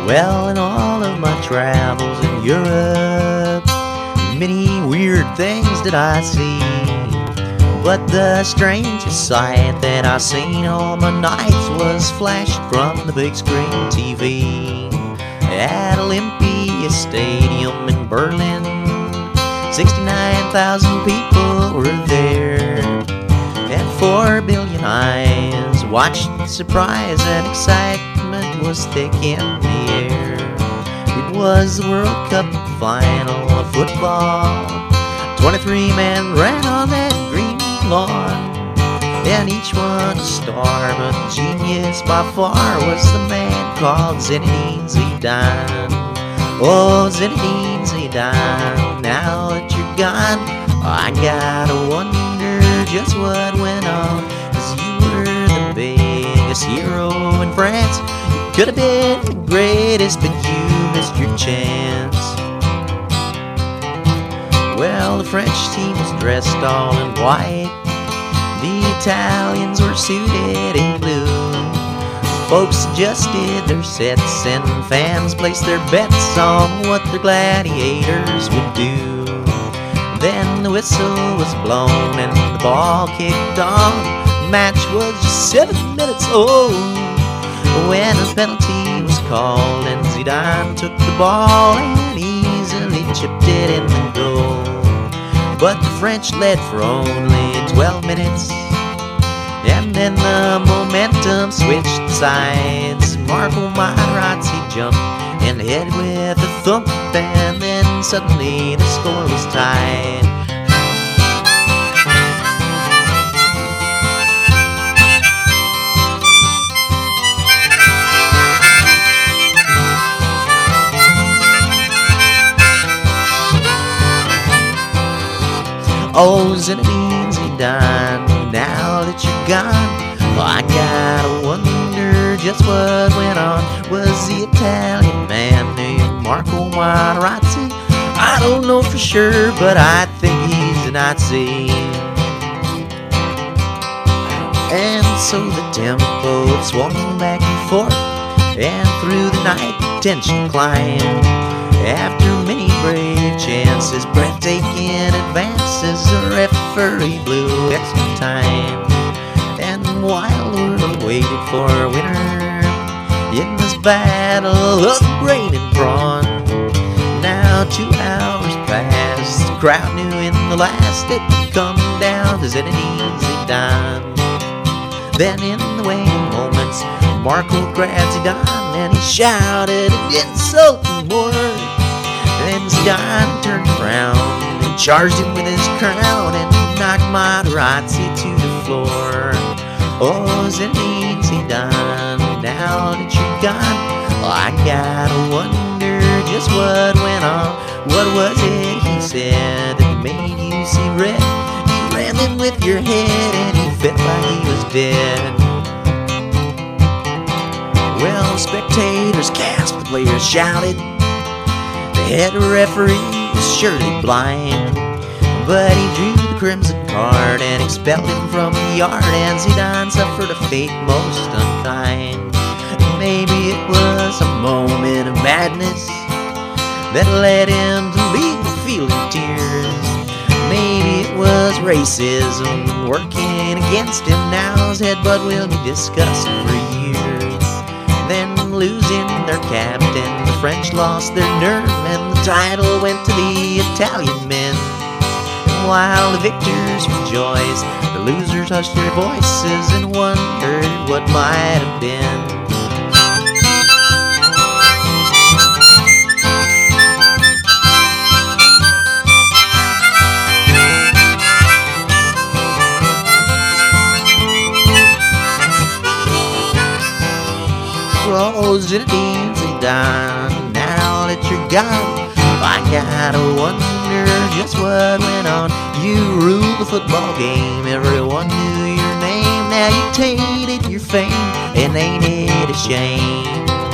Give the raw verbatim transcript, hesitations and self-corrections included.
Well, in all of my travels in Europe, many weird things did I see. But the strangest sight that I seen all my nights was flashed from the big screen T V at Olympia Stadium in Berlin. sixty-nine thousand people were there, and four billion eyes watched. Surprise and excitement was thick in the air. It was the World Cup final of football. twenty-three men ran on that green lawn, and each one a star, but the genius by far was the man called Zinedine Zidane. Oh, Zinedine Zidane, now that you're gone, I gotta wonder just what went on, 'cause you were the biggest hero in France. You could have been the greatest, but you missed your chance. Well, the French team was dressed all in white, the Italians were suited in blue. Folks adjusted their sets and fans placed their bets on what their gladiators would do. Then the whistle was blown and the ball kicked on. The match was just seven minutes old when a penalty was called, and Zidane took the ball and easily chipped it in the goal. But the French led for only twelve minutes, and then the momentum switched sides. Marco Materazzi jumped and hit with a thump, and then suddenly the score was tied. Oh, Zinedine Zidane, now that you're gone, I gotta wonder just what went on. Was the Italian man named Marco Materazzi? I don't know for sure, but I think he's a Nazi. And so the tempo swung back and forth, and through the night tension climbed. After many brave chances, breathtaking advances, the referee blew extra time. And while the world waited for a winner in this battle of brain and brawn, now two hours passed. The crowd knew in the last it would come down to Zinedine Zidane. Then in the waning moments, Marco grabbed Zidane and he shouted an insulting word. Then Zidane turned around and charged him with his crown and knocked Materazzi to the floor. Oh, Zinedine Zidane, now that you're gone, I gotta wonder just what went on. What was it he said that made you see red? You ran him with your head and he felt like he was dead. Well, spectators gasped, the players shouted. The head referee was surely blind, but he drew the crimson card and expelled him from the yard, and Zidane suffered a fate most unkind. Maybe it was a moment of madness that led him to leave feeling tears. Maybe it was racism working against him. Now his headbutt will be discussed for years. Then losing their captain, the French lost their nerve, and the title went to the Italian men. And while the victors rejoiced, the losers hushed their voices and wondered what might have been. Oh, Zinedine Zidane, now that you're gone, I gotta wonder just what went on. You ruled the football game, everyone knew your name. Now you tainted your fame, and ain't it a shame?